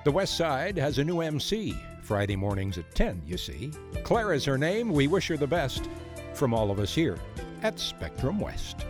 The West Side has a new MC. Friday mornings at 10, you see. Claire is her name. We wish her the best from all of us here at Spectrum West.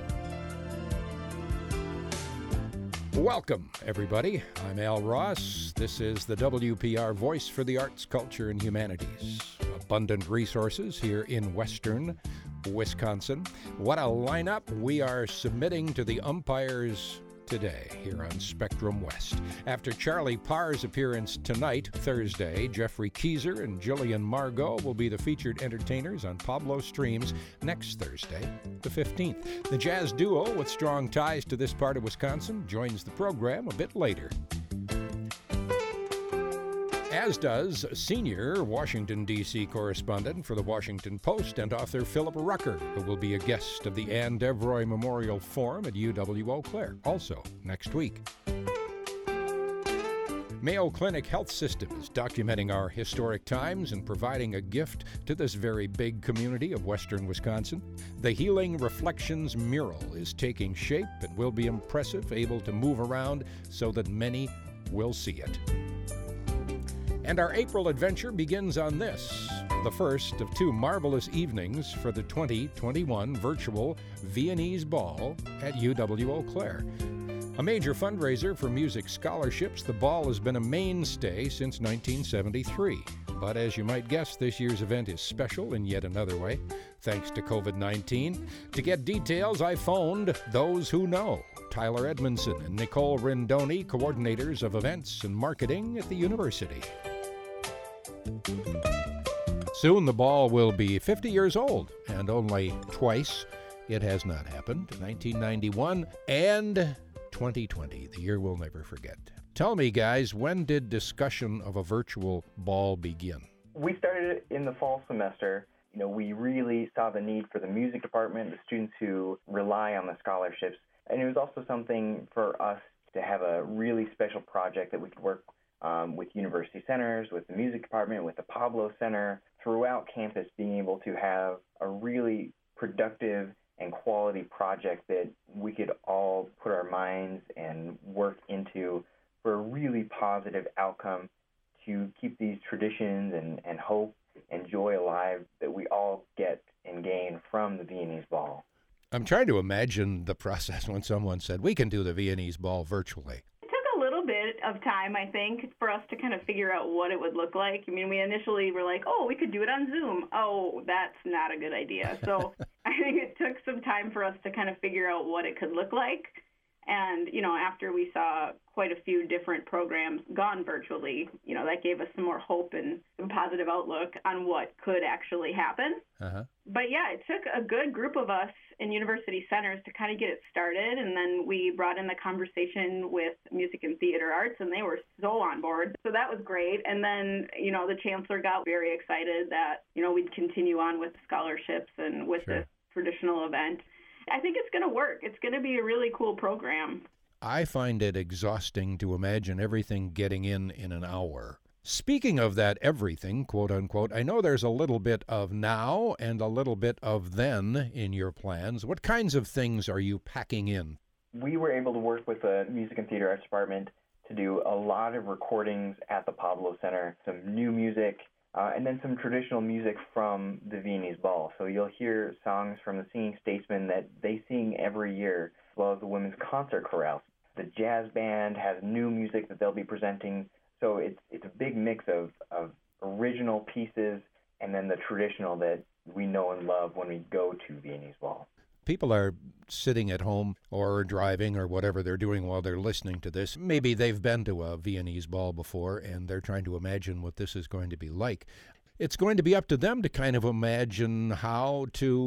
Welcome, everybody. I'm Al Ross. This is the WPR Voice for the Arts, Culture, and Humanities. Abundant resources here in Western Wisconsin. What a lineup we are submitting to the umpires today here on Spectrum West. After Charlie Parr's appearance tonight, Thursday, Jeffrey Keyser and Jillian Margot will be the featured entertainers on Pablo Streams next Thursday, the 15th. The jazz duo with strong ties to this part of Wisconsin joins the program a bit later. As does senior Washington, D.C. correspondent for the Washington Post and author Philip Rucker, who will be a guest of the Anne Devroy Memorial Forum at UW-Eau Claire, also next week. Mayo Clinic Health System is documenting our historic times and providing a gift to this very big community of western Wisconsin. The Healing Reflections mural is taking shape and will be impressive, able to move around so that many will see it. And our April adventure begins on this, the first of two marvelous evenings for the 2021 virtual Viennese Ball at UW-Eau Claire. A major fundraiser for music scholarships, the ball has been a mainstay since 1973. But as you might guess, this year's event is special in yet another way, thanks to COVID-19. To get details, I phoned those who know. Tyler Edmondson and Nicole Rendoni, coordinators of events and marketing at the university. Soon the ball will be 50 years old, and only twice it has not happened, 1991 and 2020, the year we'll never forget. Tell me, guys, when did discussion of a virtual ball begin? We started in the fall semester. We really saw the need for the music department, the students who rely on the scholarships, and it was also something for us to have a really special project that we could work with university centers, with the music department, with the Pablo Center, throughout campus, being able to have a really productive and quality project that we could all put our minds and work into for a really positive outcome to keep these traditions and hope and joy alive that we all get and gain from the Viennese Ball. I'm trying to imagine the process when someone said, we can do the Viennese Ball virtually. Bit of time, I think, for us to kind of figure out what it would look like. I mean, we initially were like, we could do it on Zoom. Oh, that's not a good idea. So I think it took some time for us to kind of figure out what it could look like. And, after we saw quite a few different programs gone virtually, that gave us some more hope and some positive outlook on what could actually happen. Uh-huh. But yeah, it took a good group of us in university centers to kind of get it started. And then we brought in the conversation with music and theater arts, and they were so on board. So that was great. And then, the chancellor got very excited that, we'd continue on with scholarships and with this traditional event. I think it's going to work. It's going to be a really cool program. I find it exhausting to imagine everything getting in an hour. Speaking of that everything, quote unquote, I know there's a little bit of now and a little bit of then in your plans. What kinds of things are you packing in? We were able to work with the Music and Theater Arts Department to do a lot of recordings at the Pablo Center, some new music, and then some traditional music from the Viennese Ball. So you'll hear songs from the Singing Statesmen that they sing every year, as well as the Women's Concert Chorale. The jazz band has new music that they'll be presenting. So it's a big mix of original pieces and then the traditional that we know and love when we go to Viennese Ball. People are sitting at home or driving or whatever they're doing while they're listening to this. Maybe they've been to a Viennese Ball before and they're trying to imagine what this is going to be like. It's going to be up to them to kind of imagine how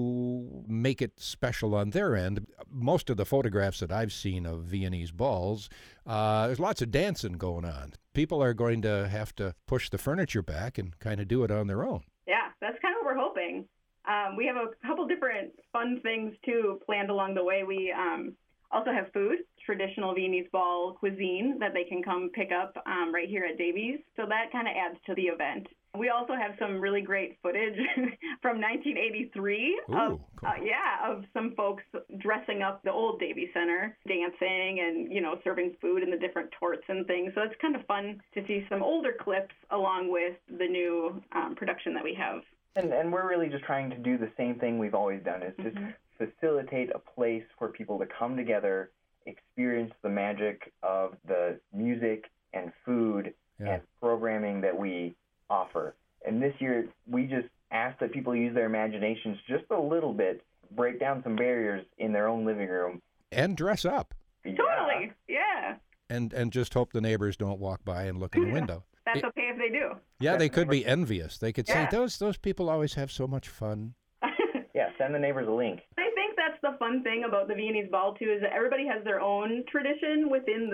to make it special on their end. Most of the photographs that I've seen of Viennese balls, there's lots of dancing going on. People are going to have to push the furniture back and kind of do it on their own. Yeah, that's kind of what we're hoping. We have a couple different fun things, too, planned along the way. We also have food, traditional Viennese Ball cuisine that they can come pick up right here at Davies. So that kind of adds to the event. We also have some really great footage from 1983 Ooh, of, cool. of some folks dressing up the old Davie Center, dancing and, serving food and the different torts and things. So it's kind of fun to see some older clips along with the new production that we have. And we're really just trying to do the same thing we've always done, is just facilitate a place for people to come together, experience the magic of the music and food and programming that we offer. And this year, we just ask that people use their imaginations just a little bit, break down some barriers in their own living room. And dress up. Totally, yeah. And just hope the neighbors don't walk by and look in the window. That's okay if they do. Yeah, they could be envious. They could say, those people always have so much fun. Yeah, send the neighbors a link. I think that's the fun thing about the Viennese Ball, too, is that everybody has their own tradition within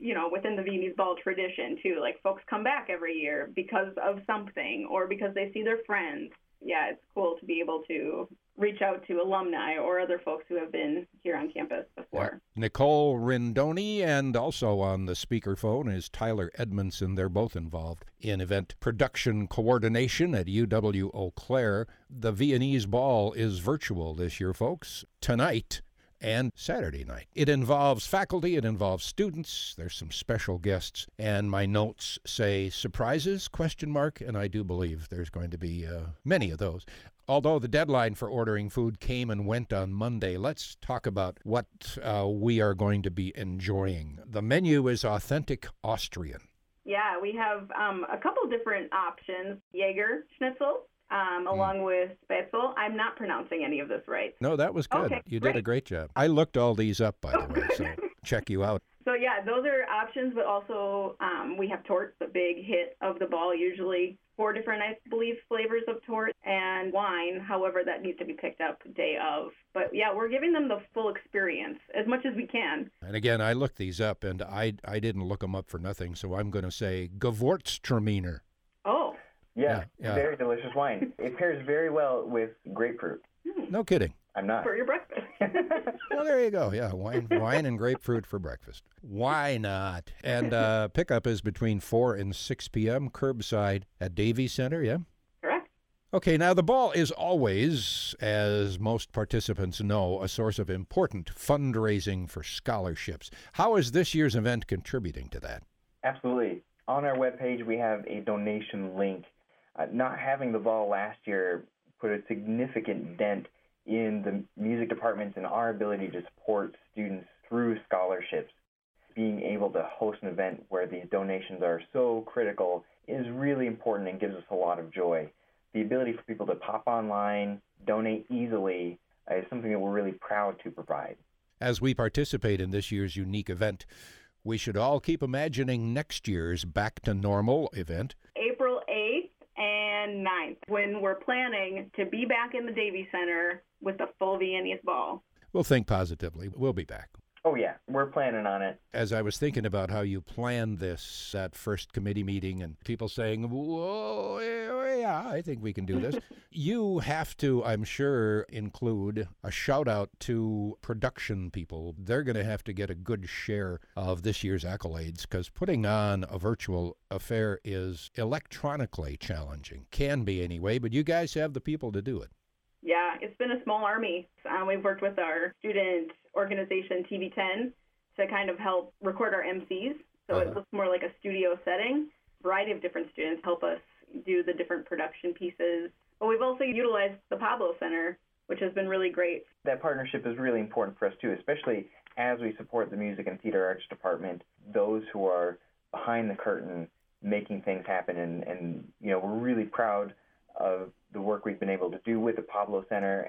the Viennese Ball tradition, too. Like, folks come back every year because of something or because they see their friends. Yeah, it's cool to be able to reach out to alumni or other folks who have been here on campus before. Yeah. Nicole Rindoni, and also on the speakerphone is Tyler Edmondson. They're both involved in event production coordination at UW Eau Claire. The Viennese Ball is virtual this year, folks, tonight and Saturday night. It involves faculty, it involves students, there's some special guests, and my notes say surprises, ? And I do believe there's going to be many of those. Although the deadline for ordering food came and went on Monday, let's talk about what we are going to be enjoying. The menu is authentic Austrian. Yeah, we have a couple different options. Jaeger schnitzel, along with Spätzle. I'm not pronouncing any of this right. No, that was good. Okay, you did a great job. I looked all these up, by the way, so check you out. So, yeah, those are options, but also we have torts, the big hit of the ball, usually 4 different, I believe, flavors of tort, and wine. However, that needs to be picked up day of. But, yeah, we're giving them the full experience as much as we can. And again, I looked these up, and I didn't look them up for nothing, so I'm going to say Gewürztraminer. Oh. Yeah, very delicious wine. It pairs very well with grapefruit. No kidding. I'm not. For your breakfast. Well, there you go. Yeah, wine and grapefruit for breakfast. Why not? And pickup is between 4 and 6 p.m. curbside at Davie Center, yeah? Correct. Okay, now the ball is always, as most participants know, a source of important fundraising for scholarships. How is this year's event contributing to that? Absolutely. On our webpage, we have a donation link. Not having the ball last year put a significant dent in the music departments and our ability to support students through scholarships. Being able to host an event where these donations are so critical is really important and gives us a lot of joy. The ability for people to pop online, donate easily, is something that we're really proud to provide. As we participate in this year's unique event, we should all keep imagining next year's Back to Normal event. April 8th and 9th, when we're planning to be back in the Davie Center with the full Viennese Ball. We'll think positively. We'll be back. Oh, yeah. We're planning on it. As I was thinking about how you planned this at first committee meeting and people saying, whoa, yeah, I think we can do this. You have to, I'm sure, include a shout out to production people. They're going to have to get a good share of this year's accolades because putting on a virtual affair is electronically challenging. Can be anyway, but you guys have the people to do it. Yeah, it's been a small army. We've worked with our student organization, TV10, to kind of help record our MCs. So it looks more like a studio setting. A variety of different students help us do the different production pieces. But we've also utilized the Pablo Center, which has been really great. That partnership is really important for us, too, especially as we support the Music and Theater Arts Department, those who are behind the curtain making things happen. And we're really proud of the work we've been able to do with the Pablo Center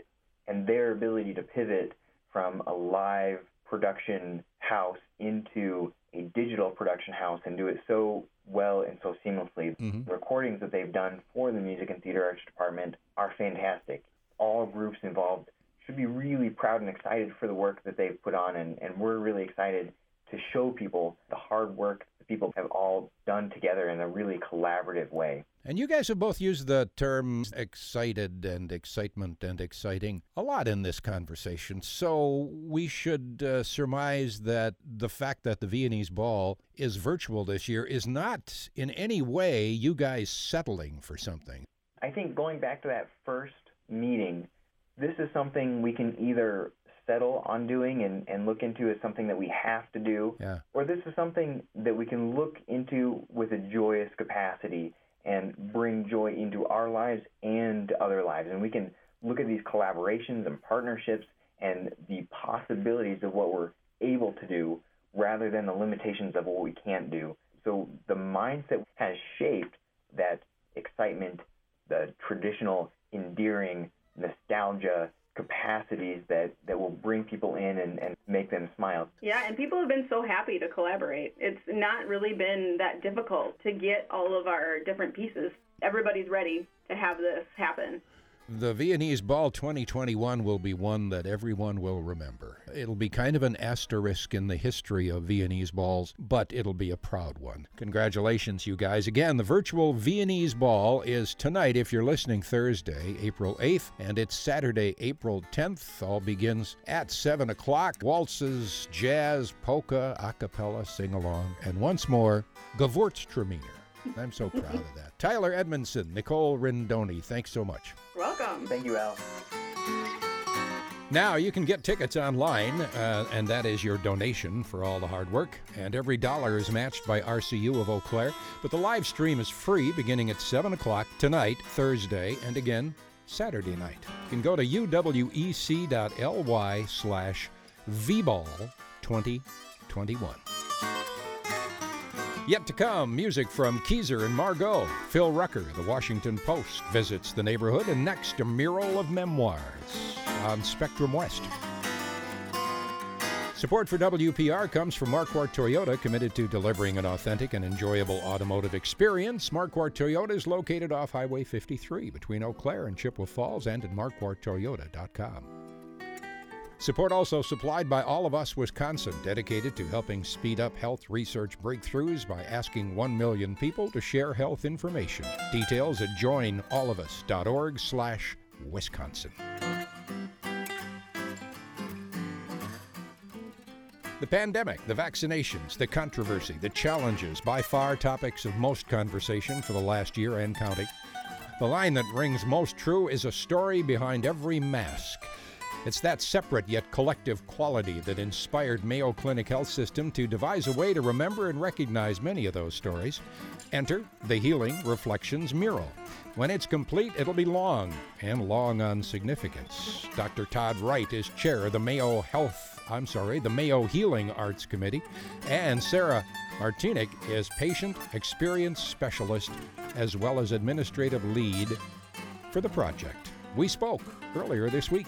and their ability to pivot from a live production house into a digital production house and do it so well and so seamlessly. Mm-hmm. The recordings that they've done for the Music and Theater Arts Department are fantastic. All groups involved should be really proud and excited for the work that they've put on, and we're really excited to show people the hard work people have all done together in a really collaborative way. And you guys have both used the terms excited and excitement and exciting a lot in this conversation. So we should surmise that the fact that the Viennese Ball is virtual this year is not in any way you guys settling for something. I think going back to that first meeting, this is something we can either settle on doing and look into as something that we have to do, or this is something that we can look into with a joyous capacity and bring joy into our lives and other lives. And we can look at these collaborations and partnerships and the possibilities of what we're able to do rather than the limitations of what we can't do. So the mindset has shaped that excitement, the traditional, endearing nostalgia capacities that will bring people in and make them smile. Yeah, and people have been so happy to collaborate. It's not really been that difficult to get all of our different pieces. Everybody's ready to have this happen. The Viennese Ball 2021 will be one that everyone will remember. It'll be kind of an asterisk in the history of Viennese Balls, but it'll be a proud one. Congratulations, you guys. Again, the virtual Viennese Ball is tonight if you're listening Thursday, April 8th, and it's Saturday, April 10th. All begins at 7 o'clock. Waltzes, jazz, polka, a cappella, sing-along, and once more, Gewurztraminer. I'm so proud of that. Tyler Edmondson, Nicole Rindoni, thanks so much. Welcome. Thank you, Al. Now you can get tickets online, and that is your donation for all the hard work. And every dollar is matched by RCU of Eau Claire. But the live stream is free beginning at 7 o'clock tonight, Thursday, and again Saturday night. You can go to uwec.ly/vball2021. Yet to come, music from Keezer and Margot. Phil Rucker, The Washington Post, visits the neighborhood, and next, a mural of memoirs on Spectrum West. Support for WPR comes from Marquardt Toyota, committed to delivering an authentic and enjoyable automotive experience. Marquardt Toyota is located off Highway 53 between Eau Claire and Chippewa Falls, and at marquardttoyota.com. Support also supplied by All of Us Wisconsin, dedicated to helping speed up health research breakthroughs by asking 1 million people to share health information. Details at joinallofus.org/Wisconsin. The pandemic, the vaccinations, the controversy, the challenges, by far topics of most conversation for the last year and counting. The line that rings most true is a story behind every mask. It's that separate yet collective quality that inspired Mayo Clinic Health System to devise a way to remember and recognize many of those stories. Enter the Healing Reflections Mural. When it's complete, it'll be long, and long on significance. Dr. Todd Wright is chair of the Mayo Healing Arts Committee, and Sarah Martinick is patient experience specialist as well as administrative lead for the project. We spoke earlier this week.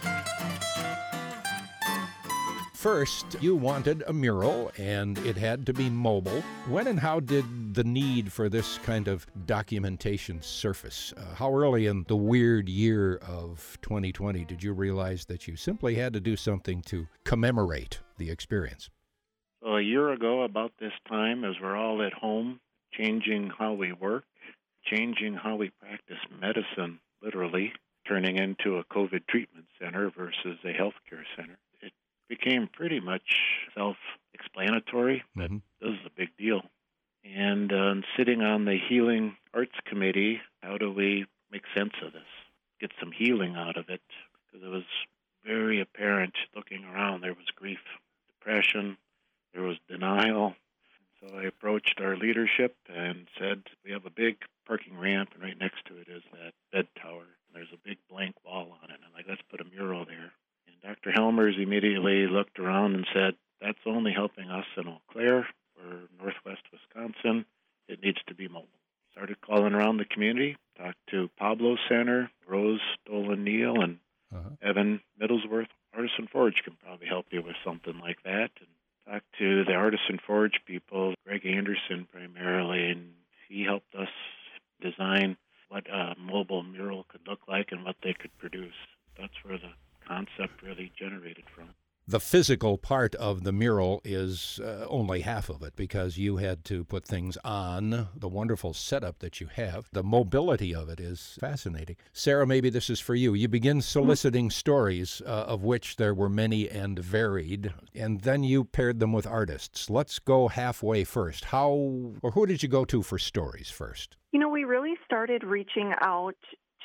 First, you wanted a mural, and it had to be mobile. When and how did the need for this kind of documentation surface? How early in the weird year of 2020 did you realize that you simply had to do something to commemorate the experience? So a year ago, about this time, as we're all at home, changing how we work, changing how we practice medicine, literally, turning into a COVID treatment center versus a healthcare center, it became pretty much self-explanatory that this is a big deal. And sitting on the Healing Arts Committee, how do we make sense of this, get some healing out of it? Because it was very apparent looking around. There was grief, depression, there was denial. So I approached our leadership and said, we have a big parking ramp, and right next to it is that bed tower. There's a big blank wall on it. I'm like, let's put a mural there. And Dr. Helmers immediately looked around and said, that's only helping us in Eau Claire or Northwest Wisconsin. It needs to be mobile. Started calling around the community, talked to Pablo Center, Rose Dolan-Neal, and Evan Middlesworth. Artisan Forge can probably help you with something like that. And talked to the Artisan Forge people, Greg Anderson primarily, and he helped us design what a mobile mural could look like and what they could produce. That's where the concept really generated from. The physical part of the mural is only half of it because you had to put things on, the wonderful setup that you have. The mobility of it is fascinating. Sarah, maybe this is for you. You begin soliciting stories, of which there were many and varied, and then you paired them with artists. Let's go halfway first. Who did you go to for stories first? We really started reaching out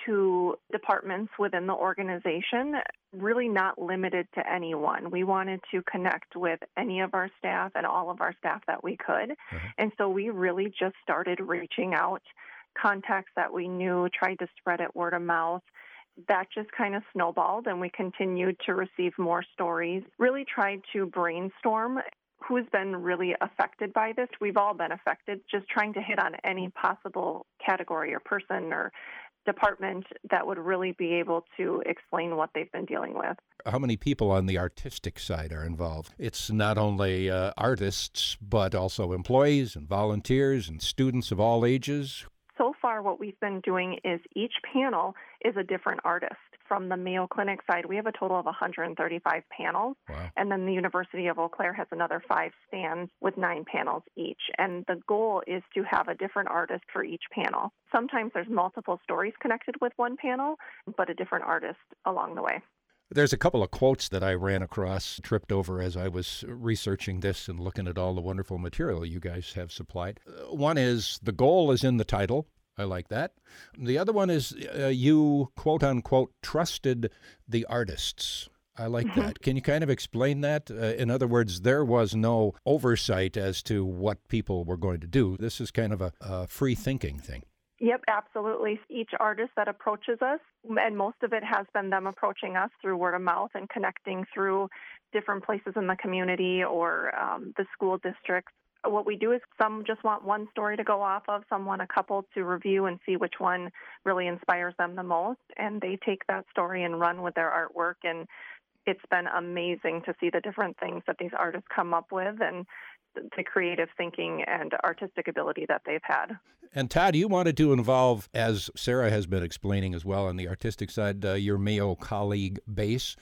to departments within the organization, really not limited to anyone. We wanted to connect with any of our staff and all of our staff that we could. And so we really just started reaching out, contacts that we knew, tried to spread it word of mouth. That just kind of snowballed, and we continued to receive more stories, really tried to brainstorm who's been really affected by this. We've all been affected, just trying to hit on any possible category or person or department that would really be able to explain what they've been dealing with. How many people on the artistic side are involved? It's not only artists, but also employees and volunteers and students of all ages. So far, what we've been doing is each panel is a different artist. From the Mayo Clinic side, we have a total of 135 panels. Wow. And then the University of Eau Claire has another 5 stands with 9 panels each. And the goal is to have a different artist for each panel. Sometimes there's multiple stories connected with one panel, but a different artist along the way. There's a couple of quotes that I ran across, tripped over as I was researching this and looking at all the wonderful material you guys have supplied. One is, the goal is in the title. I like that. The other one is you, quote unquote, trusted the artists. I like that. Can you kind of explain that? In other words, there was no oversight as to what people were going to do. This is kind of a free thinking thing. Yep, absolutely. Each artist that approaches us, and most of it has been them approaching us through word of mouth and connecting through different places in the community or the school districts. What we do is some just want one story to go off of, some want a couple to review and see which one really inspires them the most, and they take that story and run with their artwork, and it's been amazing to see the different things that these artists come up with and the creative thinking and artistic ability that they've had. And Todd, you wanted to involve, as Sarah has been explaining as well on the artistic side, your Mayo colleague base.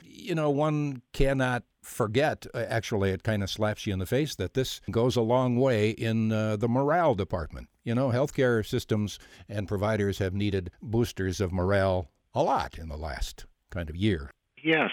One cannot forget, actually it kind of slaps you in the face, that this goes a long way in the morale department. Healthcare systems and providers have needed boosters of morale a lot in the last kind of year. Yes.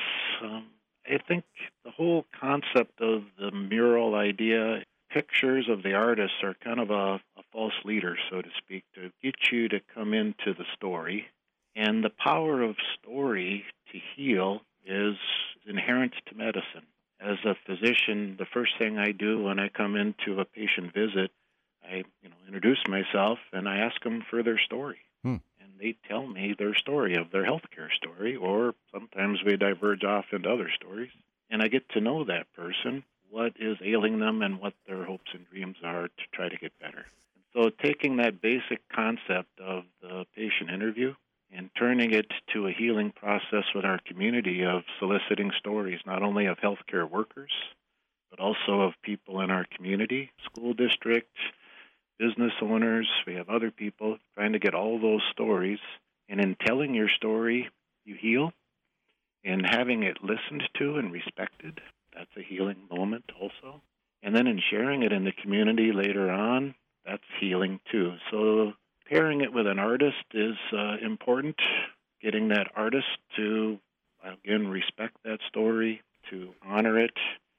I think the whole concept of the mural idea, pictures of the artists are kind of a false leader, so to speak, to get you to come into the story. And the power of story to heal is inherent to medicine. As a physician, the first thing I do when I come into a patient visit, I introduce myself and I ask them for their story. And they tell me their story of their healthcare story, or sometimes we diverge off into other stories. And I get to know that person, what is ailing them and what their hopes and dreams are to try to get better. So taking that basic concept of the patient interview and turning it to a healing process with our community of soliciting stories, not only of healthcare workers, but also of people in our community, school district, business owners, we have other people trying to get all those stories. And in telling your story, you heal. And having it listened to and respected, that's a healing moment also. And then in sharing it in the community later on, that's healing too. So pairing it with an artist is important. Getting that artist to, again, respect that story, to honor it,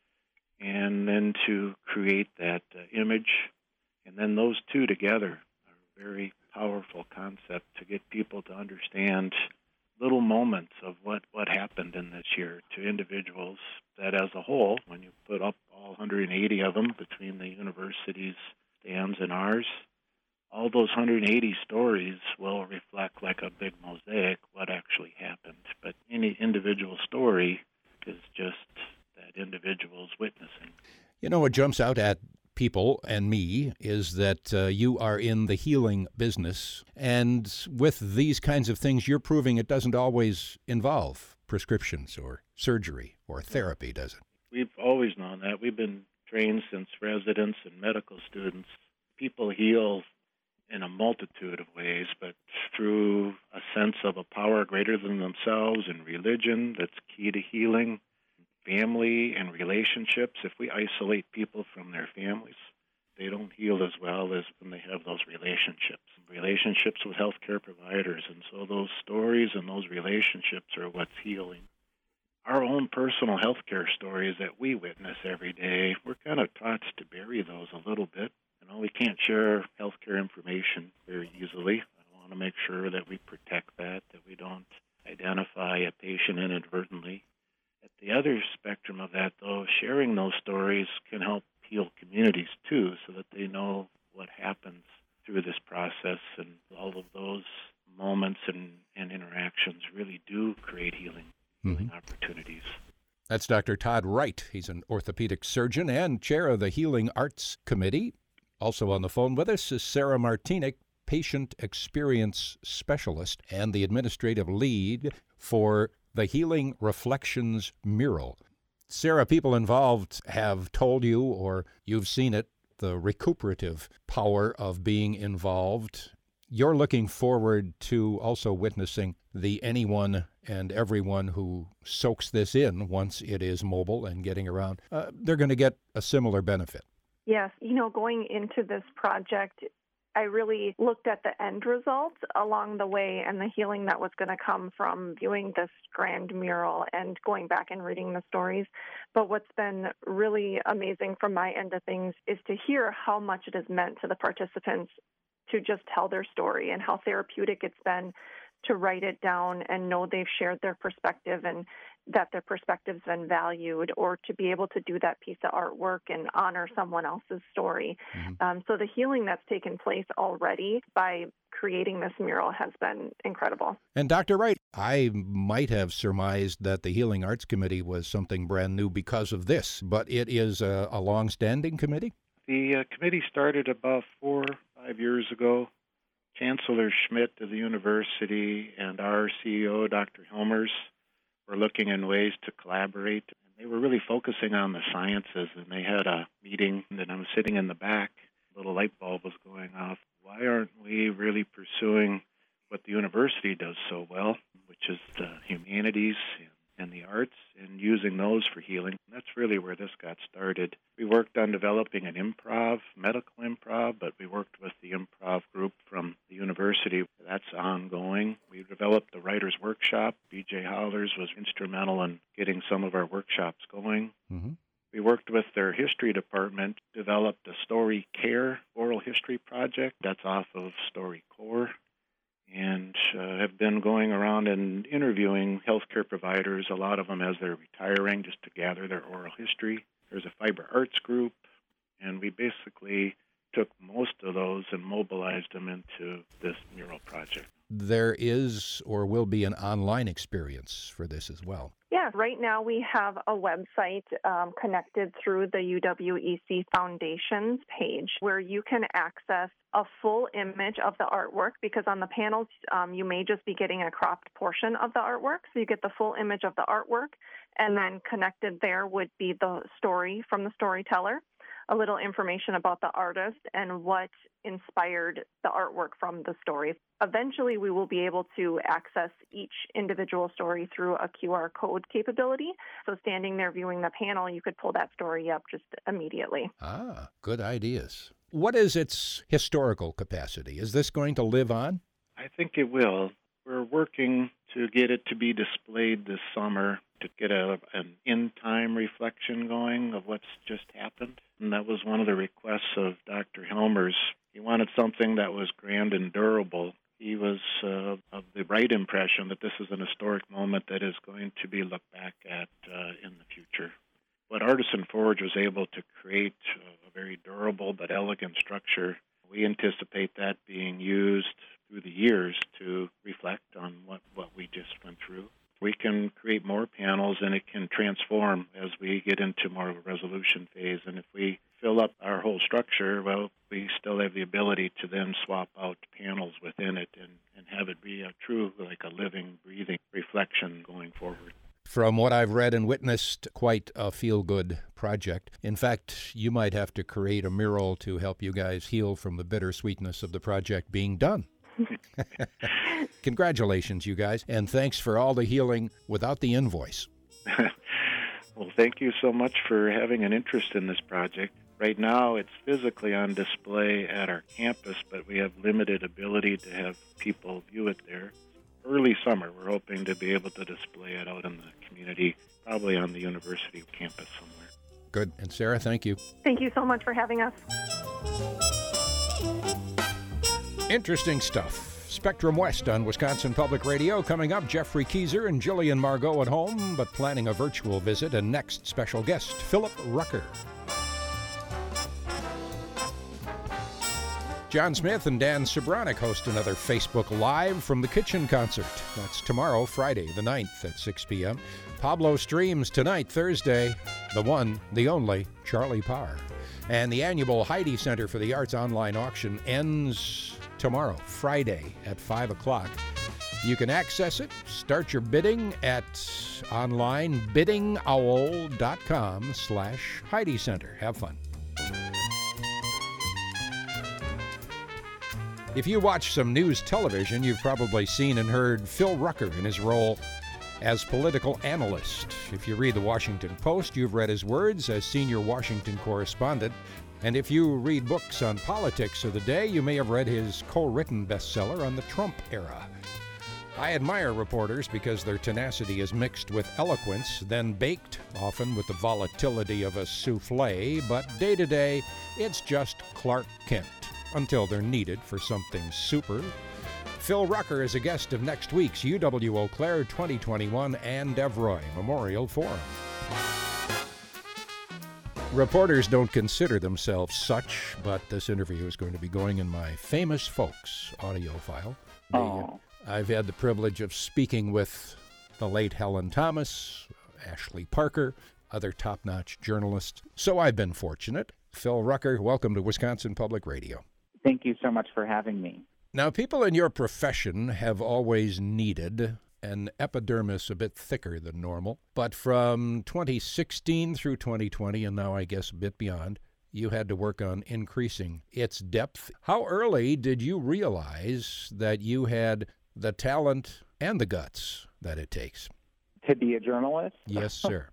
and then to create that image. And then those two together are a very powerful concept to get people to understand little moments of what happened in this year to individuals that as a whole, when you put up all 180 of them between the university's stands and ours, all those 180 stories will reflect like a big mosaic what actually happened. But any individual story is just that individual's witnessing. What jumps out at people and me is that you are in the healing business, and with these kinds of things, you're proving it doesn't always involve prescriptions or surgery or therapy, does it? We've always known that. We've been trained since residents and medical students. People heal in a multitude of ways, but through a sense of a power greater than themselves and religion that's key to healing, family and relationships. If we isolate people from their families, they don't heal as well as when they have those relationships with healthcare providers. And so those stories and those relationships are what's healing. Our own personal healthcare stories that we witness every day, we're kind of taught to bury those a little bit. We can't share healthcare information very easily. I want to make sure that we protect that we don't identify a patient inadvertently. At the other spectrum of that, though, sharing those stories can help heal communities, too, so that they know what happens through this process. And all of those moments and interactions really do create healing opportunities. That's Dr. Todd Wright. He's an orthopedic surgeon and chair of the Healing Arts Committee. Also on the phone with us is Sarah Martinick, patient experience specialist and the administrative lead for the Healing Reflections mural. Sarah, people involved have told you, or you've seen it, the recuperative power of being involved. You're looking forward to also witnessing the anyone and everyone who soaks this in once it is mobile and getting around. They're going to get a similar benefit. Yes. Going into this project, I really looked at the end results along the way and the healing that was going to come from viewing this grand mural and going back and reading the stories. But what's been really amazing from my end of things is to hear how much it has meant to the participants to just tell their story and how therapeutic it's been to write it down and know they've shared their perspective and that their perspective's been valued, or to be able to do that piece of artwork and honor someone else's story. So the healing that's taken place already by creating this mural has been incredible. And Dr. Wright, I might have surmised that the Healing Arts Committee was something brand new because of this, but it is a long-standing committee? The committee started about 4 or 5 years ago. Chancellor Schmidt of the university and our CEO, Dr. Helmers, were looking in ways to collaborate. And they were really focusing on the sciences, and they had a meeting, and I was sitting in the back. A little light bulb was going off. Why aren't we really pursuing what the university does so well, which is the humanities and the arts, and using those for healing? And that's really where this got started. We worked on developing an medical improv, but we worked with the improv group from the university. That's ongoing. We developed the writer's workshop. B.J. Hollers was instrumental in getting some of our workshops going. We worked with their history department, developed a Story Care oral history project. That's off of StoryCorps. And have been going around and interviewing healthcare providers, a lot of them as they're retiring, just to gather their oral history. There's a fiber arts group, and we basically took most of those and mobilized them into this mural project. There is or will be an online experience for this as well. Yeah, right now we have a website connected through the UWEC Foundation's page where you can access a full image of the artwork, because on the panels you may just be getting a cropped portion of the artwork. So you get the full image of the artwork, and then connected there would be the story from the storyteller, a little information about the artist and what inspired the artwork from the story. Eventually, we will be able to access each individual story through a QR code capability. So standing there viewing the panel, you could pull that story up just immediately. Ah, good ideas. What is its historical capacity? Is this going to live on? I think it will. We're working to get it to be displayed this summer, to get an in-time reflection going of what's just happened. And that was one of the requests of Dr. Helmers. He wanted something that was grand and durable. He was of the right impression that this is an historic moment that is going to be looked back at in the future. But Artisan Forge was able to create a very durable but elegant structure. We anticipate that being used through the years to reflect on what we just went through. We can create more panels, and it can transform as we get into more of a resolution phase. And if we fill up our whole structure, well, we still have the ability to then swap out panels within it and have it be a true, like a living, breathing reflection going forward. From what I've read and witnessed, quite a feel-good project. In fact, you might have to create a mural to help you guys heal from the bittersweetness of the project being done. Congratulations, you guys, and thanks for all the healing without the invoice. Well, thank you so much for having an interest in this project. Right now, it's physically on display at our campus, but we have limited ability to have people view it there. Early summer, we're hoping to be able to display it out in the community, probably on the university campus somewhere. Good. And Sarah, thank you. Thank you so much for having us. Interesting stuff. Spectrum West on Wisconsin Public Radio. Coming up, Jeffrey Keyser and Jillian Margot at home, but planning a virtual visit. And next, special guest, Philip Rucker. John Smith and Dan Sobronic host another Facebook Live from the Kitchen Concert. That's tomorrow, Friday, the 9th at 6 p.m. Pablo streams tonight, Thursday, the one, the only, Charlie Parr. And the annual Heidi Center for the Arts online auction ends tomorrow, Friday at 5 o'clock. You can access it, start your bidding at online biddingowl.com/Heidi Center. Have fun. If you watch some news television, you've probably seen and heard Phil Rucker in his role as political analyst. If you read the Washington Post, you've read his words as senior Washington correspondent. And if you read books on politics of the day, you may have read his co-written bestseller on the Trump era. I admire reporters because their tenacity is mixed with eloquence, then baked, often with the volatility of a souffle, but day to day, it's just Clark Kent, until they're needed for something super. Phil Rucker is a guest of next week's UW Eau Claire 2021 Anne Devroy Memorial Forum. Reporters don't consider themselves such, but this interview is going to be going in my Famous Folks audio file. I've had the privilege of speaking with the late Helen Thomas, Ashley Parker, other top-notch journalists, so I've been fortunate. Phil Rucker, welcome to Wisconsin Public Radio. Thank you so much for having me. Now, people in your profession have always needed an epidermis a bit thicker than normal, but from 2016 through 2020, and now I guess a bit beyond, you had to work on increasing its depth. How early did you realize that you had the talent and the guts that it takes? To be a journalist? Yes, sir.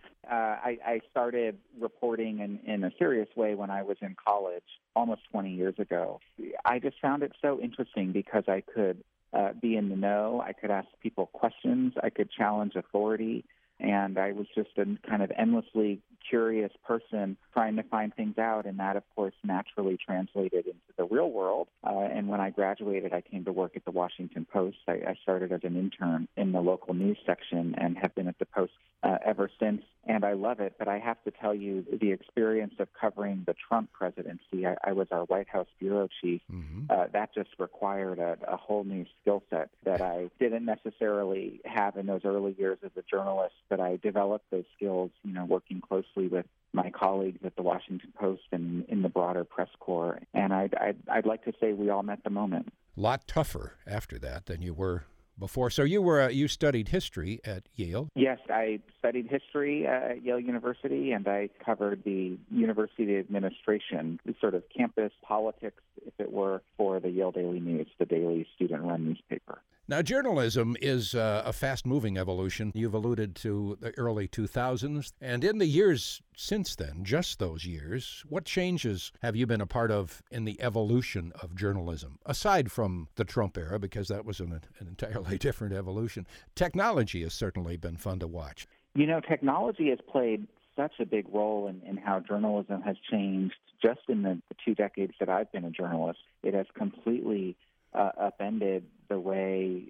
I started reporting in a serious way when I was in college almost 20 years ago. I just found it so interesting because I could be in the know. I could ask people questions. I could challenge authority. And I was just a kind of endlessly curious person trying to find things out. And that, of course, naturally translated into the real world. And when I graduated, I came to work at the Washington Post. I started as an intern in the local news section and have been at the Post ever since. And I love it. But I have to tell you, the experience of covering the Trump presidency, I was our White House bureau chief. Mm-hmm. That just required a whole new skill set that I didn't necessarily have in those early years as a journalist. But I developed those skills, working closely with my colleagues at the Washington Post and in the broader press corps. And I'd like to say we all met the moment. A lot tougher after that than you were before. So you studied history at Yale? Yes, I studied history at Yale University, and I covered the university administration, the sort of campus politics, if it were, for the Yale Daily News, the daily student-run newspaper. Now, journalism is a fast-moving evolution. You've alluded to the early 2000s. And in the years since then, just those years, what changes have you been a part of in the evolution of journalism? Aside from the Trump era, because that was an entirely different evolution. Technology has certainly been fun to watch. Technology has played such a big role in how journalism has changed just in the 2 decades that I've been a journalist. It has completely upended the way,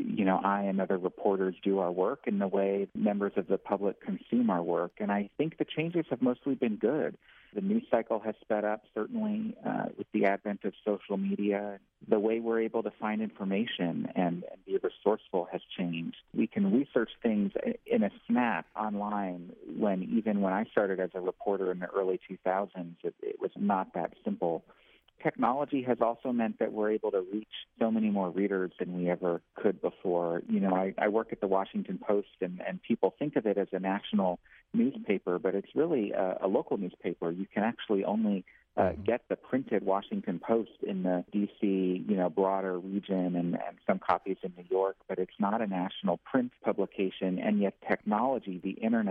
I and other reporters do our work and the way members of the public consume our work. And I think the changes have mostly been good. The news cycle has sped up, certainly, with the advent of social media. The way we're able to find information and be resourceful has changed. We can research things in a snap online even when I started as a reporter in the early 2000s, it was not that simple. Technology has also meant that we're able to reach so many more readers than we ever could before. I work at the Washington Post, and people think of it as a national newspaper, but it's really a local newspaper. You can actually only get the printed Washington Post in the D.C., broader region and some copies in New York, but it's not a national print publication, and yet technology, the Internet,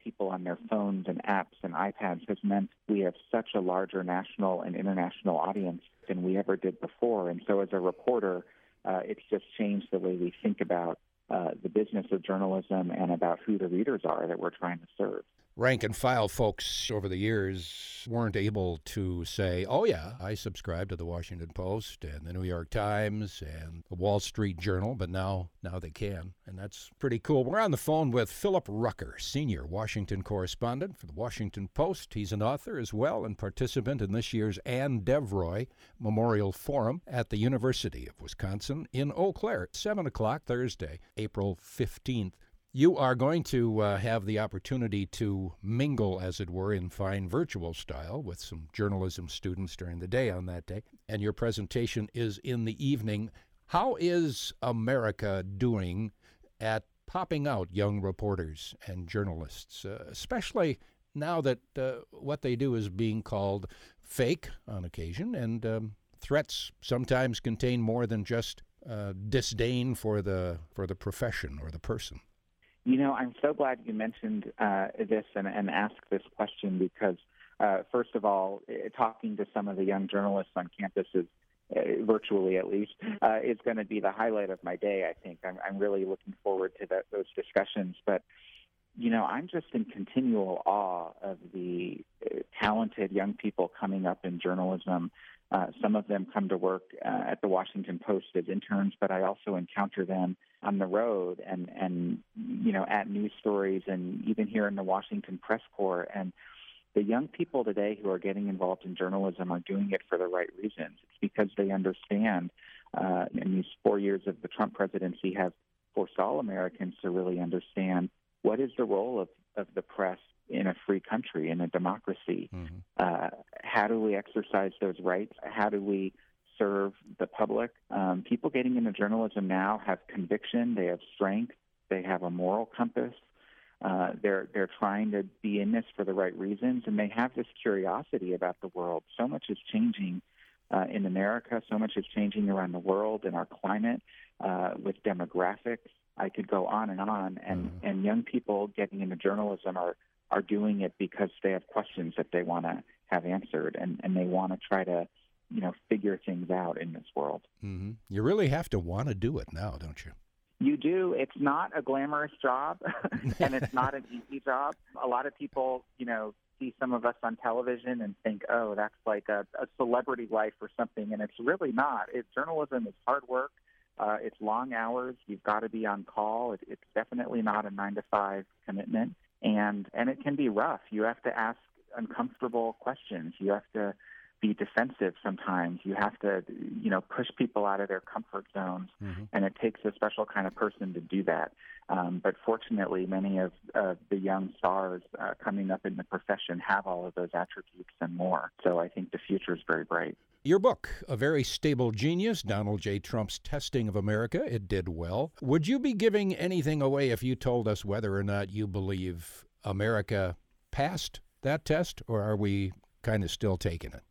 people on their phones and apps and iPads has meant we have such a larger national and international audience than we ever did before. And so as a reporter, it's just changed the way we think about the business of journalism and about who the readers are that we're trying to serve. Rank and file folks over the years weren't able to say, oh yeah, I subscribe to the Washington Post and the New York Times and the Wall Street Journal, but now they can, and that's pretty cool. We're on the phone with Philip Rucker, senior Washington correspondent for the Washington Post. He's an author as well and participant in this year's Ann Devroy Memorial Forum at the University of Wisconsin in Eau Claire at 7 o'clock Thursday, April 15th. You are going to have the opportunity to mingle, as it were, in fine virtual style with some journalism students during the day on that day, and your presentation is in the evening. How is America doing at popping out young reporters and journalists, especially now that what they do is being called fake on occasion, and threats sometimes contain more than just disdain for the profession or the person? You know, I'm so glad you mentioned this and asked this question because, first of all, talking to some of the young journalists on campuses, virtually at least, is going to be the highlight of my day, I think. I'm really looking forward to those discussions. But, you know, I'm just in continual awe of the talented young people coming up in journalism. Some of them come to work at the Washington Post as interns, but I also encounter them on the road and you know, at news stories and even here in the Washington Press Corps. And the young people today who are getting involved in journalism are doing it for the right reasons. It's because they understand, and these 4 years of the Trump presidency have forced all Americans to really understand what is the role of the press in a free country, in a democracy. Mm-hmm. How do we exercise those rights? How do we serve the public? People getting into journalism now have conviction, they have strength, they have a moral compass. They're trying to be in this for the right reasons, and they have this curiosity about the world. So much is changing in America, so much is changing around the world in our climate, with demographics. I could go on, and young people getting into journalism are doing it because they have questions that they want to have answered, and they want to try to, you know, figure things out in this world. Mm-hmm. You really have to want to do it now, don't you? You do. It's not a glamorous job, and it's not an easy job. A lot of people, you know, see some of us on television and think, oh, that's like a celebrity life or something, and it's really not. Journalism is hard work. It's long hours. You've got to be on call. It's definitely not a 9-to-5 commitment, and it can be rough. You have to ask uncomfortable questions. You have to be defensive sometimes. You have to, you know, push people out of their comfort zones, mm-hmm. and it takes a special kind of person to do that. But fortunately, many of the young stars coming up in the profession have all of those attributes and more. So I think the future is very bright. Your book, A Very Stable Genius, Donald J. Trump's Testing of America, it did well. Would you be giving anything away if you told us whether or not you believe America passed that test, or are we kind of still taking it?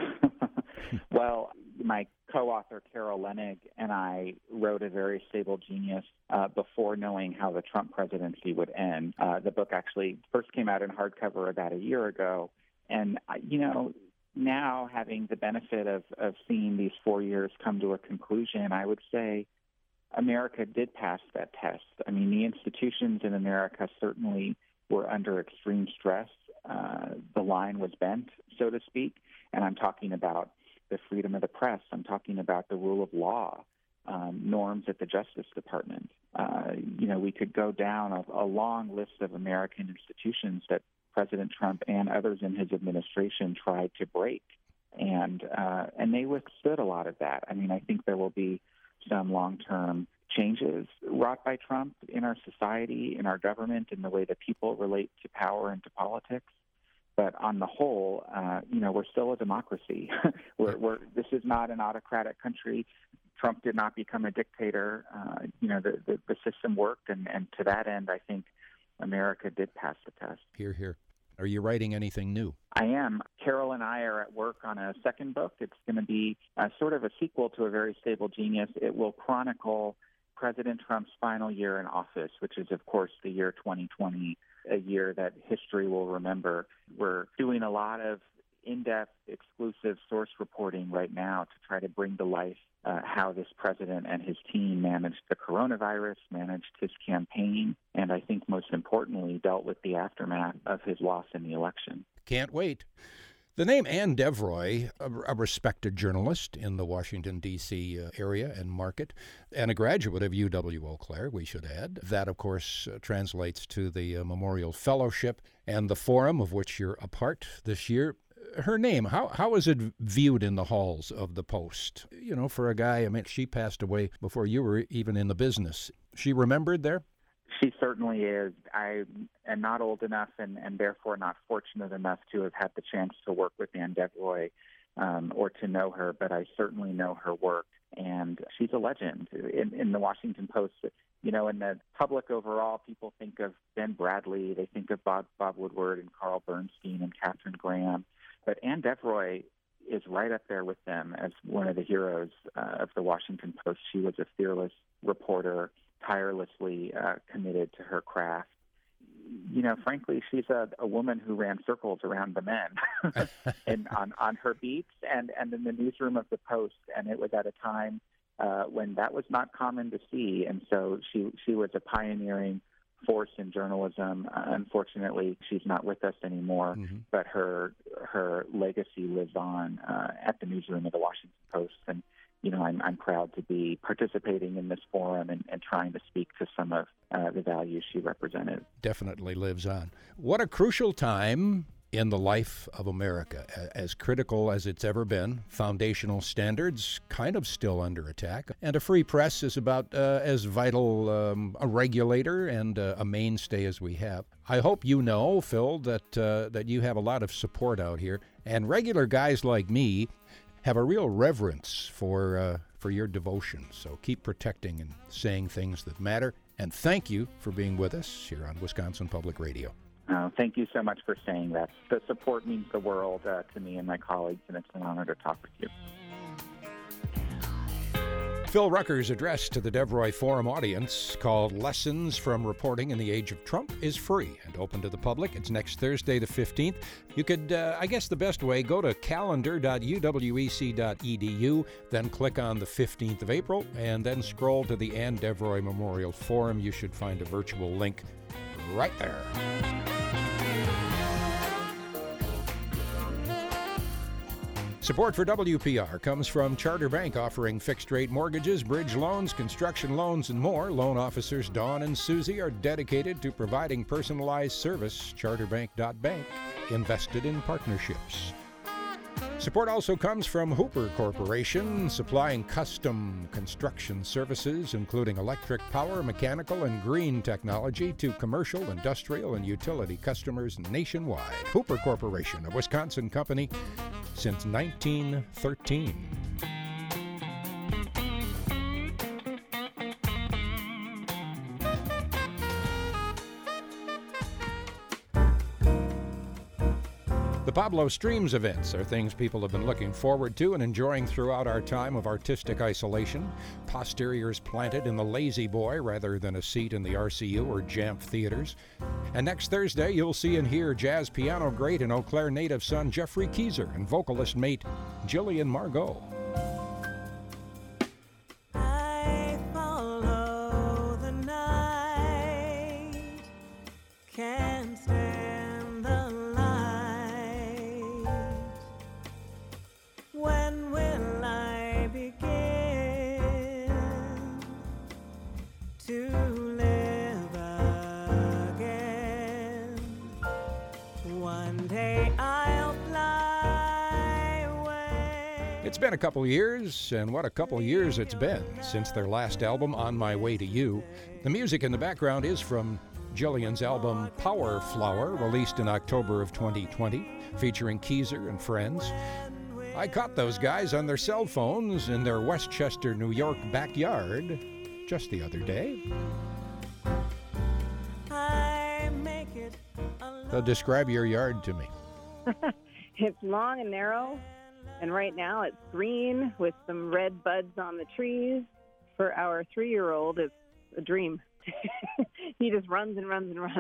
Well, my co-author Carol Leonnig and I wrote A Very Stable Genius before knowing how the Trump presidency would end. The book actually first came out in hardcover about a year ago. And, you know, now having the benefit of seeing these 4 years come to a conclusion, I would say America did pass that test. I mean, the institutions in America certainly were under extreme stress. The line was bent, so to speak, and I'm talking about the freedom of the press. I'm talking about the rule of law, norms at the Justice Department. You know, we could go down a long list of American institutions that President Trump and others in his administration tried to break, and they withstood a lot of that. I mean, I think there will be some long-term changes wrought by Trump in our society, in our government, in the way that people relate to power and to politics. But on the whole, you know, we're still a democracy. This is not an autocratic country. Trump did not become a dictator. You know, the system worked, and to that end, I think America did pass the test. Hear, hear. Are you writing anything new? I am. Carol and I are at work on a second book. It's going to be sort of a sequel to A Very Stable Genius. It will chronicle President Trump's final year in office, which is, of course, the year 2020. a year that history will remember. We're doing a lot of in-depth, exclusive source reporting right now to try to bring to life how this president and his team managed the coronavirus, managed his campaign, and I think most importantly, dealt with the aftermath of his loss in the election. Can't wait. The name Ann Devroy, a respected journalist in the Washington, D.C. area and market, and a graduate of UW-Eau Claire, we should add. That, of course, translates to the Memorial Fellowship and the forum of which you're a part this year. Her name, how is it viewed in the halls of the Post? You know, for a guy, I mean, she passed away before you were even in the business. She remembered there? She certainly is. I am not old enough and therefore not fortunate enough to have had the chance to work with Ann Devroy or to know her, but I certainly know her work. And she's a legend in the Washington Post. You know, in the public overall, people think of Ben Bradley, they think of Bob Woodward and Carl Bernstein and Katharine Graham. But Ann Devroy is right up there with them as one of the heroes of the Washington Post. She was a fearless reporter, tirelessly committed to her craft. You know, frankly, she's a woman who ran circles around the men and on her beats and in the newsroom of the Post. And it was at a time when that was not common to see. And so she was a pioneering force in journalism. Unfortunately, she's not with us anymore, but her legacy lives on at the newsroom of the Washington Post. And you know, I'm proud to be participating in this forum and trying to speak to some of the values she represented. Definitely lives on. What a crucial time in the life of America, as critical as it's ever been. Foundational standards kind of still under attack, and a free press is about as vital a regulator and a mainstay as we have. I hope you know, Phil, that you have a lot of support out here, and regular guys like me have a real reverence for your devotion. So keep protecting and saying things that matter. And thank you for being with us here on Wisconsin Public Radio. Thank you so much for saying that. The support means the world to me and my colleagues, and it's an honor to talk with you. Phil Rucker's address to the Devroy Forum audience, called Lessons from Reporting in the Age of Trump, is free and open to the public. It's next Thursday, the 15th. You could, I guess the best way, go to calendar.uwec.edu, then click on the 15th of April, and then scroll to the Ann Devroy Memorial Forum. You should find a virtual link right there. Support for WPR comes from Charter Bank, offering fixed-rate mortgages, bridge loans, construction loans, and more. Loan officers Dawn and Susie are dedicated to providing personalized service. CharterBank.bank, invested in partnerships. Support also comes from Hooper Corporation, supplying custom construction services, including electric, power, mechanical, and green technology to commercial, industrial, and utility customers nationwide. Hooper Corporation, a Wisconsin company since 1913. The Pablo Streams events are things people have been looking forward to and enjoying throughout our time of artistic isolation. Posteriors planted in the Lazy Boy rather than a seat in the RCU or Jamf theaters. And next Thursday, you'll see and hear jazz piano great and Eau Claire native son Jeffrey Keyser and vocalist mate Jillian Margot. I follow the night, can't stand the light. When will I begin to live again? One day I'll fly away. It's been a couple years, and what a couple years it's been since their last album, On My Way to You. The music in the background is from Jillian's album Power Flower, released in October of 2020, featuring Keyser and friends. I caught those guys on their cell phones in their Westchester, New York backyard just the other day. I make it So describe your yard to me. It's long and narrow, and right now it's green with some red buds on the trees. For our 3-year-old, it's a dream. He just runs and runs and runs.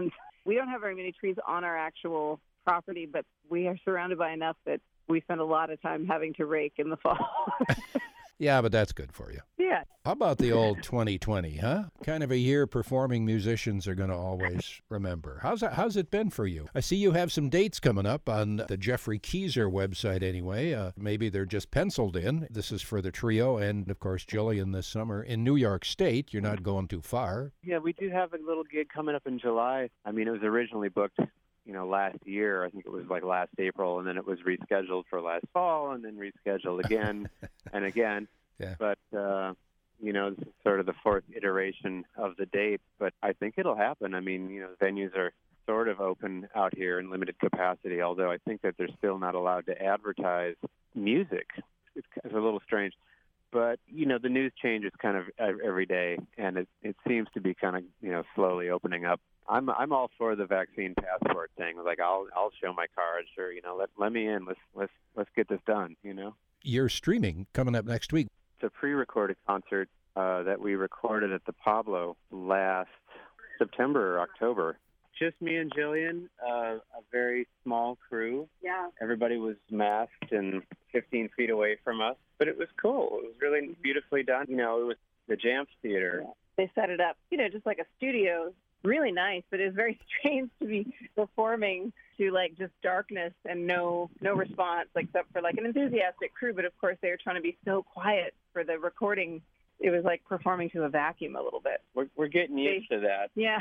we don't have very many trees on our actual property, but we are surrounded by enough that we spend a lot of time having to rake in the fall. Yeah, but that's good for you. Yeah. How about the old 2020, huh? Kind of a year performing musicians are going to always remember. How's it been for you? I see you have some dates coming up on the Jeffrey Keezer website anyway. Maybe they're just penciled in. This is for the trio and, of course, Jillian this summer in New York State. You're not going too far. Yeah, we do have a little gig coming up in July. I mean, it was originally booked, last year. I think it was like last April, and then it was rescheduled for last fall, and then rescheduled again and again. Yeah. But, this is sort of the fourth iteration of the date. But I think it'll happen. I mean, venues are sort of open out here in limited capacity, although I think that they're still not allowed to advertise music. It's a little strange. But, the news changes kind of every day, and it seems to be kind of, slowly opening up. I'm all for the vaccine passport thing. Like, I'll show my card, sure, let me in. Let's get this done, You're streaming coming up next week. It's a pre-recorded concert that we recorded at the Pablo last September or October. Just me and Jillian, a very small crew. Yeah. Everybody was masked and 15 feet away from us, but it was cool. It was really beautifully done. It was the Jamf Theater. Yeah. They set it up, just like a studio. Really nice, but it's very strange to be performing to just darkness and no response, except for an enthusiastic crew. But of course, they were trying to be so quiet for the recording. It was like performing to a vacuum a little bit. We're getting used to that. Yeah.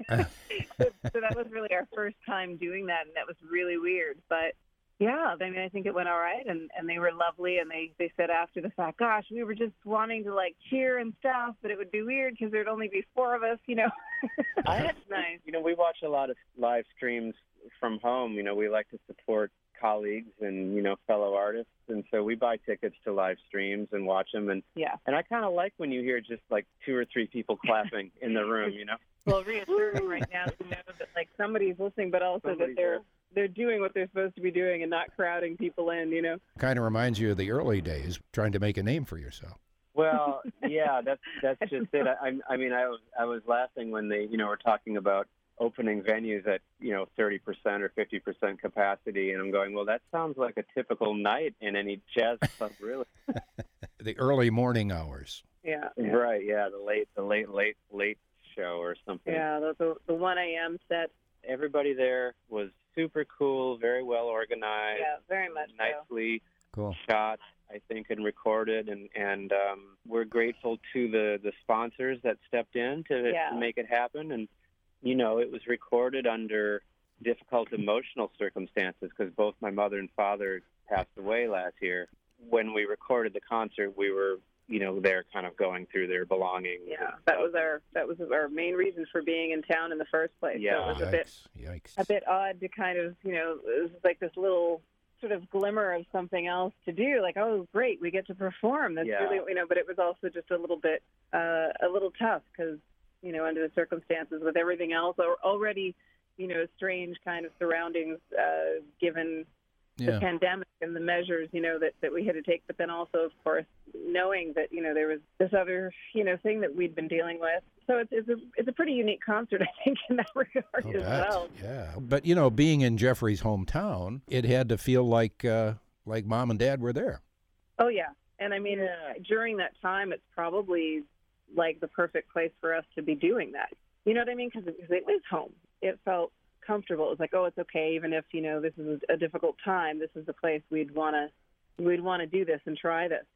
So that was really our first time doing that, and that was really weird. But yeah, I mean, I think it went all right, and they were lovely, and they said after the fact, gosh, we were just wanting to cheer and stuff, but it would be weird because there'd only be four of us, That's nice. We watch a lot of live streams from home. We like to support colleagues and, fellow artists, and so we buy tickets to live streams and watch them, and I kind of like when you hear just two or three people clapping in the room, Well, reassuring right now to know that somebody's listening, but also that they're doing what they're supposed to be doing and not crowding people in, Kind of reminds you of the early days, trying to make a name for yourself. Well, yeah, that's just it. I was laughing when they, were talking about opening venues at, 30% or 50% capacity, and I'm going, well, that sounds like a typical night in any jazz club, really. The early morning hours. Yeah. Right. Yeah. The late show or something. Yeah. The 1 a.m. set. Everybody there was super cool, very well organized. Yeah, very much nicely cool. Shot, I think, and recorded, and we're grateful to the sponsors that stepped in to make it happen. And it was recorded under difficult emotional circumstances because both my mother and father passed away last year. When we recorded the concert, we were they're kind of going through their belongings. Yeah, that was our main reason for being in town in the first place. Yeah, so it was a bit odd to kind of it was like this little sort of glimmer of something else to do. Oh, great, we get to perform. That's really but it was also just a little bit a little tough because under the circumstances with everything else already strange kind of surroundings given. The pandemic and the measures, that we had to take, but then also, of course, knowing that, there was this other, thing that we'd been dealing with. So it's a pretty unique concert, I think, in that regard as well. Yeah, but, being in Jeffrey's hometown, it had to feel like Mom and Dad were there. Oh, yeah. And, I mean, during that time, it's probably, the perfect place for us to be doing that. You know what I mean? Because it was home. It felt comfortable. It was like, oh, it's okay, even if this is a difficult time, this is the place we'd want to do this and try this.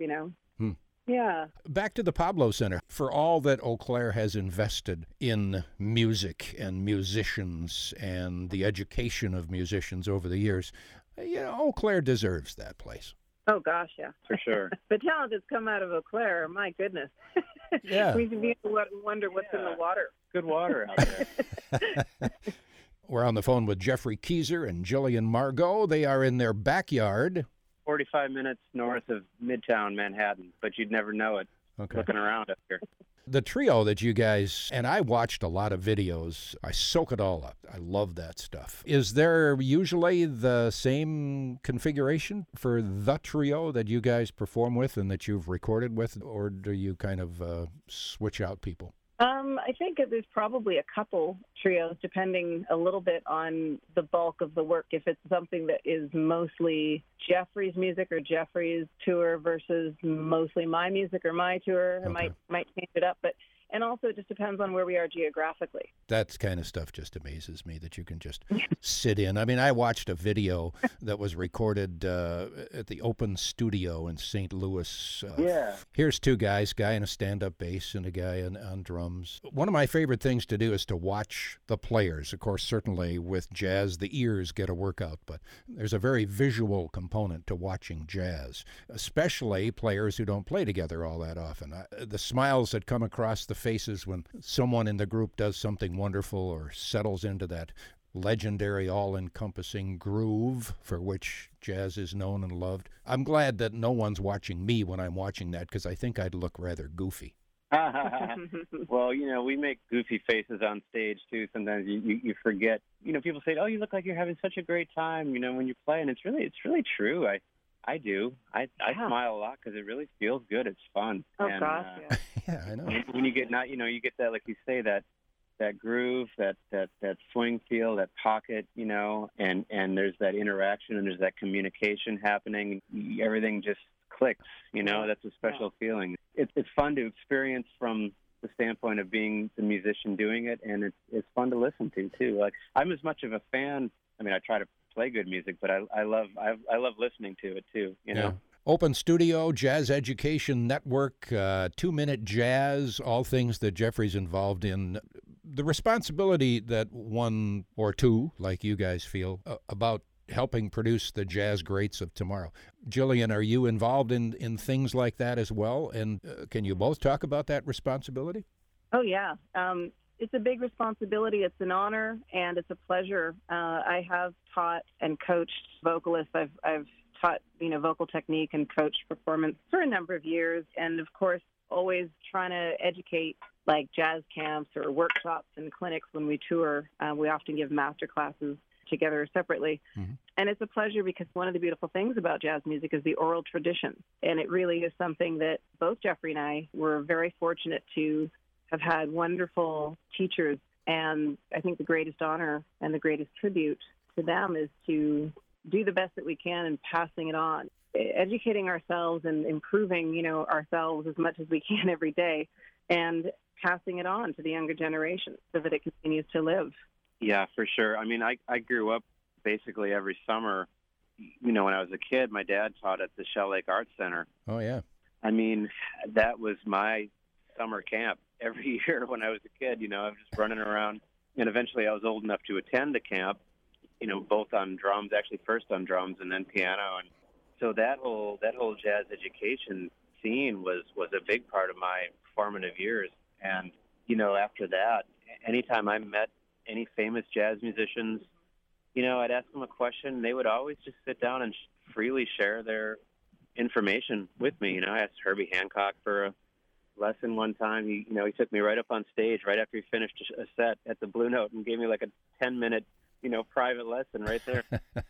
Yeah. Back to the Pablo Center. For all that Eau Claire has invested in music and musicians and the education of musicians over the years, Eau Claire deserves that place. Oh gosh, yeah, for sure. The talent that's come out of Eau Claire, my goodness. Yeah. We can wonder what's in the water. Good water out there. We're on the phone with Jeffrey Keezer and Jillian Margot. They are in their backyard. 45 minutes north of Midtown Manhattan, but you'd never know it looking around up here. The trio that you guys, and I watched a lot of videos. I soak it all up. I love that stuff. Is there usually the same configuration for the trio that you guys perform with and that you've recorded with, or do you kind of switch out people? I think that there's probably a couple trios, depending a little bit on the bulk of the work. If it's something that is mostly Jeffrey's music or Jeffrey's tour versus mostly my music or my tour, I might change it up. And also it just depends on where we are geographically. That kind of stuff just amazes me, that you can just sit in. I mean, I watched a video that was recorded at the Open Studio in St. Louis. Here's two guys, guy in a stand-up bass and a guy on drums. One of my favorite things to do is to watch the players. Of course, certainly with jazz, the ears get a workout, but there's a very visual component to watching jazz, especially players who don't play together all that often. The smiles that come across the faces when someone in the group does something wonderful or settles into that legendary all-encompassing groove for which jazz is known and loved. I'm glad that no one's watching me when I'm watching that, because I think I'd look rather goofy. Well, we make goofy faces on stage too. Sometimes you forget. People say, "Oh, you look like you're having such a great time," when you play, and it's really true. I do. I smile a lot because it really feels good. It's fun. Oh, gosh, yeah. Yeah, I know. When you get you get that, like you say, that groove, that swing feel, that pocket, and there's that interaction and there's that communication happening. Everything just clicks. That's a special feeling. It's fun to experience from the standpoint of being the musician doing it, and it's fun to listen to too. Like, I'm as much of a fan. I mean, I try to play good music, but I love listening to it too. Yeah. Open Studio, Jazz Education Network, 2-Minute Jazz, all things that Jeffrey's involved in. The responsibility that one or two, like you guys, feel about helping produce the jazz greats of tomorrow. Jillian, are you involved in things like that as well? And can you both talk about that responsibility? Oh, yeah. It's a big responsibility. It's an honor, and it's a pleasure. I have taught and coached vocalists. I've taught, vocal technique and coached performance for a number of years, and of course, always trying to educate, like jazz camps or workshops and clinics when we tour. We often give master classes together separately. Mm-hmm. And it's a pleasure because one of the beautiful things about jazz music is the oral tradition. And it really is something that both Jeffrey and I were very fortunate to have had wonderful teachers. And I think the greatest honor and the greatest tribute to them is to do the best that we can in passing it on, educating ourselves and improving, ourselves as much as we can every day, and passing it on to the younger generation so that it continues to live. Yeah, for sure. I mean, I grew up basically every summer. When I was a kid, my dad taught at the Shell Lake Arts Center. Oh, yeah. I mean, that was my summer camp every year when I was a kid. I was just running around. And eventually I was old enough to attend the camp, both on drums, actually first on drums and then piano. And so that whole jazz education scene was a big part of my formative years. And, after that, anytime I met any famous jazz musicians, I'd ask them a question. They would always just sit down and freely share their information with me. I asked Herbie Hancock for a lesson one time. He took me right up on stage right after he finished a set at the Blue Note and gave me like a 10-minute, private lesson right there.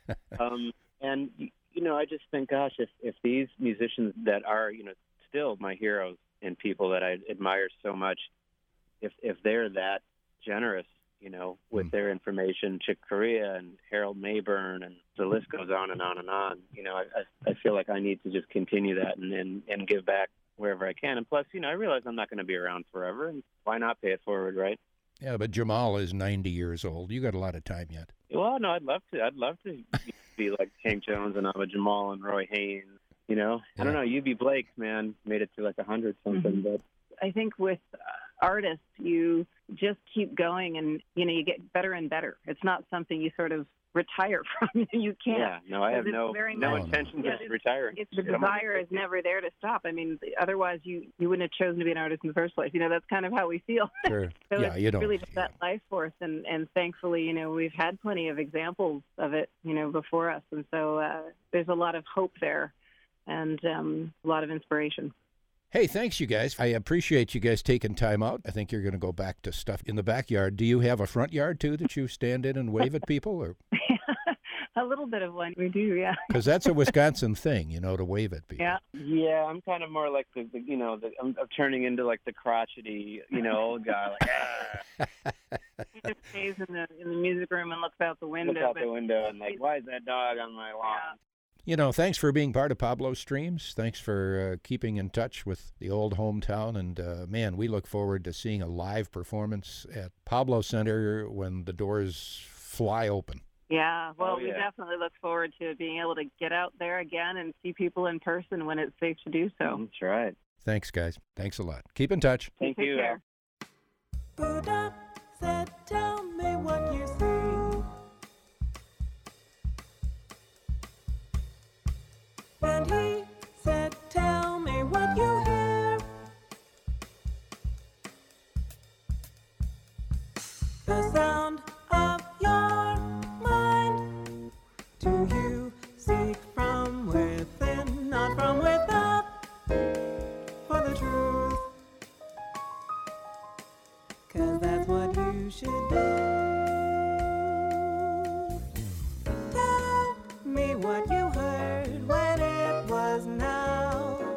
And, I just think, gosh, if these musicians that are, still my heroes and people that I admire so much, if they're that generous, with their information, Chick Corea and Harold Mayburn, and the list goes on and on and on. I feel like I need to just continue that and give back wherever I can. And plus, I realize I'm not going to be around forever, and why not pay it forward, right? Yeah, but Jamal is 90 years old. You got a lot of time yet. Well, no, I'd love to be like Hank Jones and Ahmad Jamal and Roy Haynes. I don't know. UB Blake, man, made it to like 100 something, but I think with artists, you just keep going, and you get better and better. It's not something you sort of retire from. You can't. Yeah, no, I have no intentions of retiring. The desire is never there to stop. I mean, otherwise you wouldn't have chosen to be an artist in the first place. That's kind of how we feel. Sure. So yeah, it's really just that life force, and thankfully, we've had plenty of examples of it, before us, and so there's a lot of hope there, and a lot of inspiration. Hey, thanks, you guys. I appreciate you guys taking time out. I think you're going to go back to stuff in the backyard. Do you have a front yard, too, that you stand in and wave at people? Or A little bit of one. We do, yeah. Because that's a Wisconsin thing, to wave at people. Yeah. Yeah, I'm kind of more like I'm turning into like the crotchety, old guy. Like, He just stays in the music room and looks out the window. Look out the window and like, why is that dog on my lawn? Thanks for being part of Pablo Streams. Thanks for keeping in touch with the old hometown. And, man, we look forward to seeing a live performance at Pablo Center when the doors fly open. Yeah, well, we definitely look forward to being able to get out there again and see people in person when it's safe to do so. That's right. Thanks, guys. Thanks a lot. Keep in touch. Thank you. Take care. Buddha said, tell me what you see. And he said, tell me what you hear. The sound of your mind. Do you seek from within, not from without, for the truth? 'Cause that's what you should do. Tell me what you heard when it was now.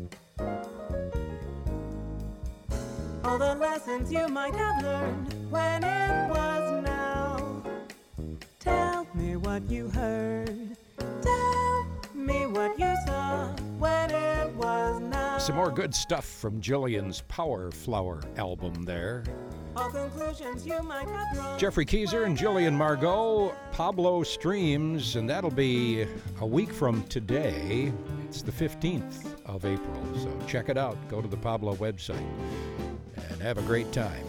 All the lessons you might have learned when it was now. Tell me what you heard. Tell me what you saw when it was now. Some more good stuff from Jillian's Power Flower album there. All conclusions you might have drawn. Jeffrey Keyser and Jillian Margot, Pablo Streams, and that'll be a week from today. It's the 15th of April, so check it out. Go to the Pablo website and have a great time.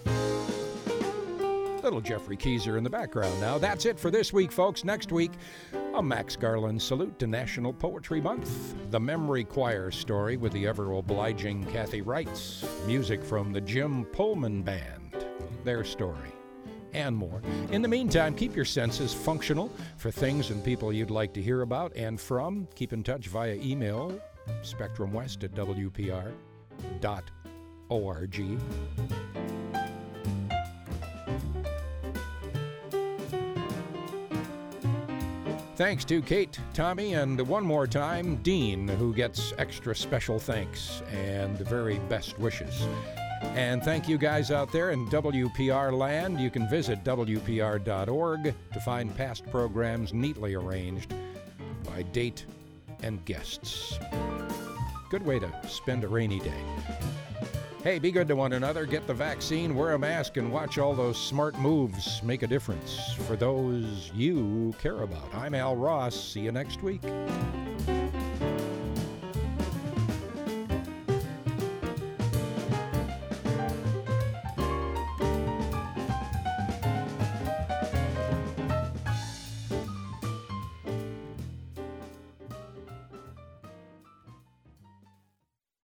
Little Jeffrey Keyser in the background now. That's it for this week, folks. Next week, a Max Garland salute to National Poetry Month, the Memory Choir story with the ever-obliging Kathy Wrights, music from the Jim Pullman Band, their story, and more. In the meantime, keep your senses functional for things and people you'd like to hear about and from. Keep in touch via email, spectrumwest@wpr.org. Thanks to Kate, Tommy, and one more time, Dean, who gets extra special thanks and the very best wishes. And thank you guys out there in WPR land. You can visit WPR.org to find past programs neatly arranged by date and guests. Good way to spend a rainy day. Hey, be good to one another, get the vaccine, wear a mask, and watch all those smart moves make a difference for those you care about. I'm Al Ross. See you next week.